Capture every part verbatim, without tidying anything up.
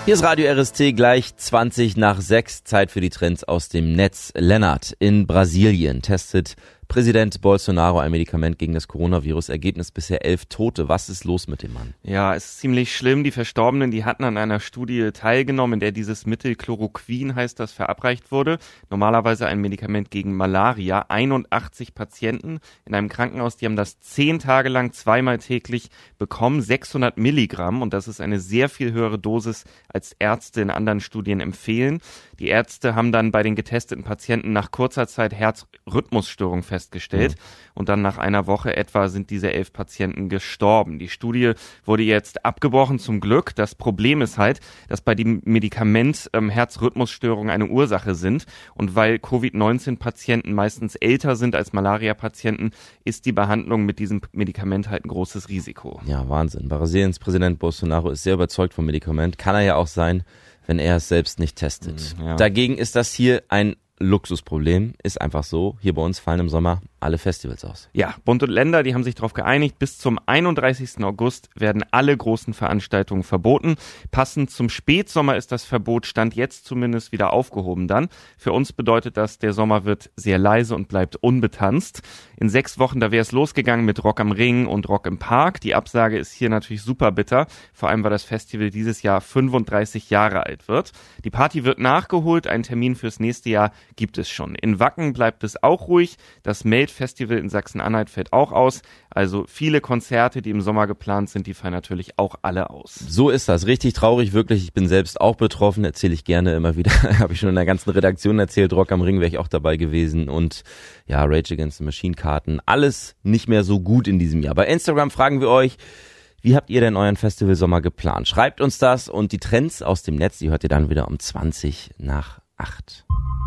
Hier ist Radio R S T, gleich zwanzig nach sechs, Zeit für die Trends aus dem Netz. Lennart, in Brasilien testet Präsident Bolsonaro ein Medikament gegen das Coronavirus. Ergebnis bisher elf Tote. Was ist los mit dem Mann? Ja, es ist ziemlich schlimm. Die Verstorbenen, die hatten an einer Studie teilgenommen, in der dieses Mittel Chloroquin heißt das, verabreicht wurde. Normalerweise ein Medikament gegen Malaria. einundachtzig Patienten in einem Krankenhaus, die haben das zehn Tage lang zweimal täglich bekommen. sechshundert Milligramm, und das ist eine sehr viel höhere Dosis, als Ärzte in anderen Studien empfehlen. Die Ärzte haben dann bei den getesteten Patienten nach kurzer Zeit Herzrhythmusstörungen festgestellt. Mhm. Und dann nach einer Woche etwa sind diese elf Patienten gestorben. Die Studie wurde jetzt abgebrochen, zum Glück. Das Problem ist halt, dass bei dem Medikament ähm, Herzrhythmusstörungen eine Ursache sind. Und weil Covid neunzehn Patienten meistens älter sind als Malaria-Patienten, ist die Behandlung mit diesem Medikament halt ein großes Risiko. Ja, Wahnsinn. Brasiliens Präsident Bolsonaro ist sehr überzeugt vom Medikament. Kann er ja auch sein, wenn er es selbst nicht testet. Ja. Dagegen ist das hier ein Luxusproblem, ist einfach so. Hier bei uns fallen im Sommer alle Festivals aus. Ja, Bund und Länder, die haben sich darauf geeinigt, bis zum einunddreißigsten August werden alle großen Veranstaltungen verboten. Passend zum Spätsommer ist das Verbot, Stand jetzt zumindest, wieder aufgehoben dann. Für uns bedeutet das, der Sommer wird sehr leise und bleibt unbetanzt. In sechs Wochen, da wäre es losgegangen mit Rock am Ring und Rock im Park. Die Absage ist hier natürlich super bitter, vor allem weil das Festival dieses Jahr fünfunddreißig Jahre alt wird. Die Party wird nachgeholt, einen Termin fürs nächste Jahr gibt es schon. In Wacken bleibt es auch ruhig. Das Melt-Festival in Sachsen-Anhalt fällt auch aus. Also viele Konzerte, die im Sommer geplant sind, die fallen natürlich auch alle aus. So ist das. Richtig traurig, wirklich. Ich bin selbst auch betroffen. Erzähle ich gerne immer wieder. Habe ich schon in der ganzen Redaktion erzählt. Rock am Ring wäre ich auch dabei gewesen. Und ja, Rage Against the Machine Karten. Alles nicht mehr so gut in diesem Jahr. Bei Instagram fragen wir euch, wie habt ihr denn euren Festivalsommer geplant? Schreibt uns das, und die Trends aus dem Netz, die hört ihr dann wieder um zwanzig nach acht.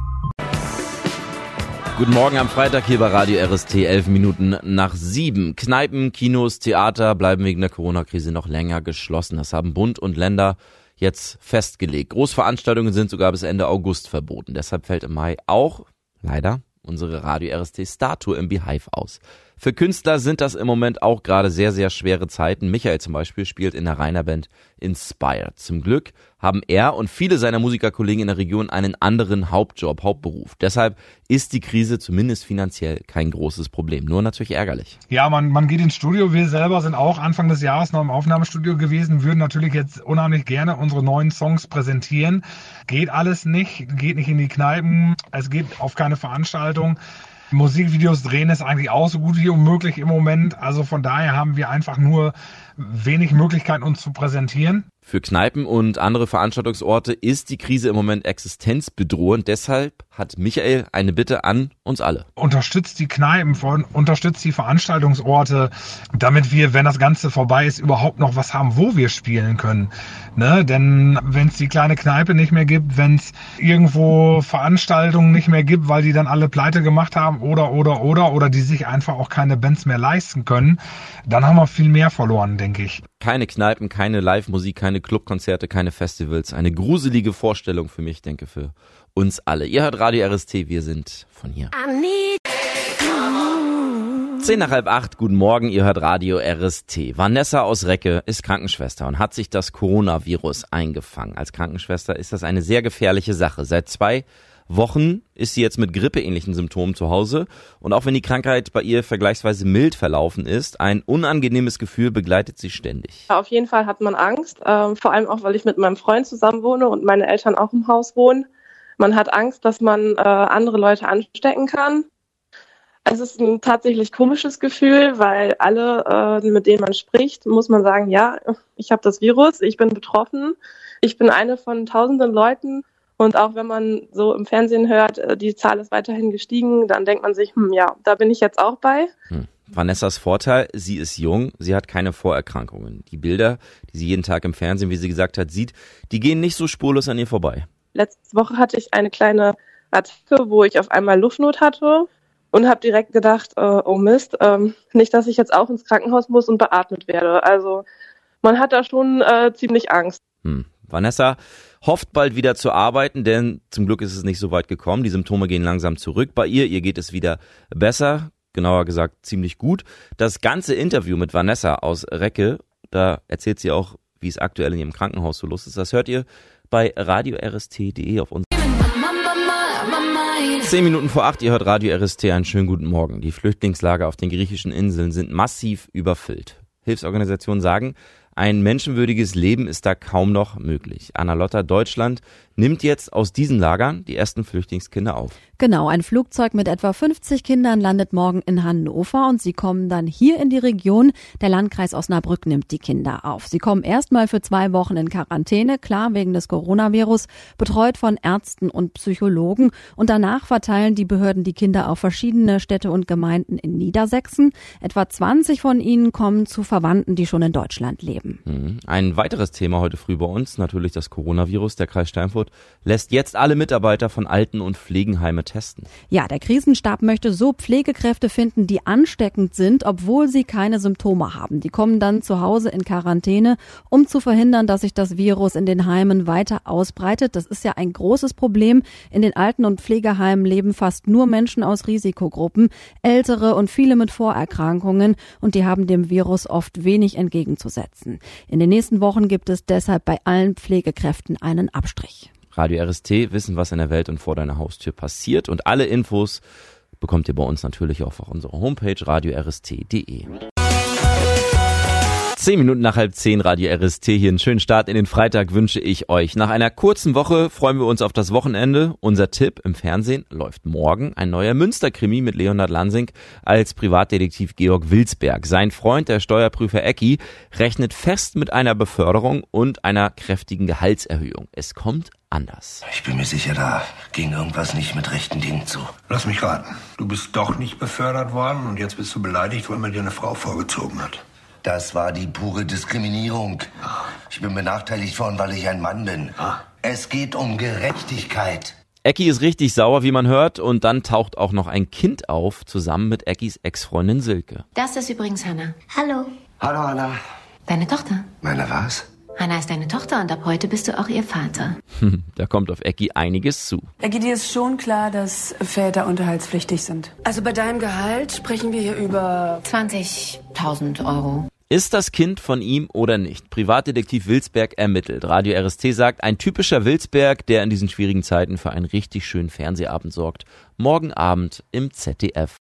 Guten Morgen am Freitag hier bei Radio R S T, elf Minuten nach sieben. Kneipen, Kinos, Theater bleiben wegen der Corona-Krise noch länger geschlossen. Das haben Bund und Länder jetzt festgelegt. Großveranstaltungen sind sogar bis Ende August verboten. Deshalb fällt im Mai auch, leider, unsere Radio R S T Star-Tour im Beehive aus. Für Künstler sind das im Moment auch gerade sehr, sehr schwere Zeiten. Michael zum Beispiel spielt in der Rainer-Band Inspire. Zum Glück haben er und viele seiner Musikerkollegen in der Region einen anderen Hauptjob, Hauptberuf. Deshalb ist die Krise zumindest finanziell kein großes Problem. Nur natürlich ärgerlich. Ja, man, man geht ins Studio. Wir selber sind auch Anfang des Jahres noch im Aufnahmestudio gewesen, würden natürlich jetzt unheimlich gerne unsere neuen Songs präsentieren. Geht alles nicht, geht nicht in die Kneipen, es geht auf keine Veranstaltung. Musikvideos drehen ist eigentlich auch so gut wie unmöglich im Moment. Also von daher haben wir einfach nur wenig Möglichkeiten, uns zu präsentieren. Für Kneipen und andere Veranstaltungsorte ist die Krise im Moment existenzbedrohend. Deshalb hat Michael eine Bitte an uns alle. Unterstützt die Kneipen, unterstützt die Veranstaltungsorte, damit wir, wenn das Ganze vorbei ist, überhaupt noch was haben, wo wir spielen können. Ne? Denn wenn es die kleine Kneipe nicht mehr gibt, wenn es irgendwo Veranstaltungen nicht mehr gibt, weil die dann alle pleite gemacht haben oder, oder, oder, oder die sich einfach auch keine Bands mehr leisten können, dann haben wir viel mehr verloren, denke ich. Keine Kneipen, keine Live-Musik, keine Clubkonzerte, keine Festivals. Eine gruselige Vorstellung für mich, denke für uns alle. Ihr hört Radio R S T, wir sind von hier. Zehn nach halb acht, guten Morgen, ihr hört Radio R S T. Vanessa aus Recke ist Krankenschwester und hat sich das Coronavirus eingefangen. Als Krankenschwester ist das eine sehr gefährliche Sache. Seit zwei Wochen ist sie jetzt mit grippeähnlichen Symptomen zu Hause, und auch wenn die Krankheit bei ihr vergleichsweise mild verlaufen ist, ein unangenehmes Gefühl begleitet sie ständig. Auf jeden Fall hat man Angst, äh, vor allem auch, weil ich mit meinem Freund zusammen wohne und meine Eltern auch im Haus wohnen. Man hat Angst, dass man äh, andere Leute anstecken kann. Es ist ein tatsächlich komisches Gefühl, weil alle, äh, mit denen man spricht, muss man sagen, ja, ich habe das Virus, ich bin betroffen, ich bin eine von tausenden Leuten. Und auch wenn man so im Fernsehen hört, die Zahl ist weiterhin gestiegen, dann denkt man sich, hm, ja, da bin ich jetzt auch bei. Hm. Vanessas Vorteil, sie ist jung, sie hat keine Vorerkrankungen. Die Bilder, die sie jeden Tag im Fernsehen, wie sie gesagt hat, sieht, die gehen nicht so spurlos an ihr vorbei. Letzte Woche hatte ich eine kleine Attacke, wo ich auf einmal Luftnot hatte und habe direkt gedacht, äh, oh Mist, ähm, nicht, dass ich jetzt auch ins Krankenhaus muss und beatmet werde. Also man hat da schon äh, ziemlich Angst. Hm. Vanessa hofft bald wieder zu arbeiten, denn zum Glück ist es nicht so weit gekommen. Die Symptome gehen langsam zurück bei ihr. Ihr geht es wieder besser, genauer gesagt ziemlich gut. Das ganze Interview mit Vanessa aus Recke, da erzählt sie auch, wie es aktuell in ihrem Krankenhaus so los ist. Das hört ihr bei radio r s t punkt d e auf uns. Zehn Minuten vor acht, ihr hört Radio R S T, einen schönen guten Morgen. Die Flüchtlingslager auf den griechischen Inseln sind massiv überfüllt. Hilfsorganisationen sagen, ein menschenwürdiges Leben ist da kaum noch möglich. Anna Lotter, Deutschland nimmt jetzt aus diesen Lagern die ersten Flüchtlingskinder auf. Genau, ein Flugzeug mit etwa fünfzig Kindern landet morgen in Hannover und sie kommen dann hier in die Region. Der Landkreis Osnabrück nimmt die Kinder auf. Sie kommen erstmal für zwei Wochen in Quarantäne, klar wegen des Coronavirus, betreut von Ärzten und Psychologen. Und danach verteilen die Behörden die Kinder auf verschiedene Städte und Gemeinden in Niedersachsen. Etwa zwanzig von ihnen kommen zu Verwandten, die schon in Deutschland leben. Ein weiteres Thema heute früh bei uns, natürlich das Coronavirus. Der Kreis Steinfurt lässt jetzt alle Mitarbeiter von Alten- und Pflegeheime testen. Ja, der Krisenstab möchte so Pflegekräfte finden, die ansteckend sind, obwohl sie keine Symptome haben. Die kommen dann zu Hause in Quarantäne, um zu verhindern, dass sich das Virus in den Heimen weiter ausbreitet. Das ist ja ein großes Problem. In den Alten- und Pflegeheimen leben fast nur Menschen aus Risikogruppen, Ältere und viele mit Vorerkrankungen, und die haben dem Virus oft wenig entgegenzusetzen. In den nächsten Wochen gibt es deshalb bei allen Pflegekräften einen Abstrich. Radio R S T, wissen, was in der Welt und vor deiner Haustür passiert, und alle Infos bekommt ihr bei uns natürlich auch auf unserer Homepage radio r s t punkt d e. Zehn Minuten nach halb zehn, Radio R S T hier. Einen schönen Start in den Freitag wünsche ich euch. Nach einer kurzen Woche freuen wir uns auf das Wochenende. Unser Tipp im Fernsehen läuft morgen. Ein neuer Münster-Krimi mit Leonhard Lansing als Privatdetektiv Georg Wilsberg. Sein Freund, der Steuerprüfer Ecki, rechnet fest mit einer Beförderung und einer kräftigen Gehaltserhöhung. Es kommt anders. Ich bin mir sicher, da ging irgendwas nicht mit rechten Dingen zu. Lass mich raten. Du bist doch nicht befördert worden und jetzt bist du beleidigt, weil man dir eine Frau vorgezogen hat. Das war die pure Diskriminierung. Ich bin benachteiligt worden, weil ich ein Mann bin. Es geht um Gerechtigkeit. Ecki ist richtig sauer, wie man hört, und dann taucht auch noch ein Kind auf, zusammen mit Eckis Ex-Freundin Silke. Das ist übrigens Hannah. Hallo. Hallo, Anna. Deine Tochter. Meine was? Hannah ist deine Tochter und ab heute bist du auch ihr Vater. Da kommt auf Ecki einiges zu. Ecki, dir ist schon klar, dass Väter unterhaltspflichtig sind. Also bei deinem Gehalt sprechen wir hier über zwanzigtausend Euro. Ist das Kind von ihm oder nicht? Privatdetektiv Wilsberg ermittelt. Radio R S T sagt, ein typischer Wilsberg, der in diesen schwierigen Zeiten für einen richtig schönen Fernsehabend sorgt. Morgen Abend im Z D F.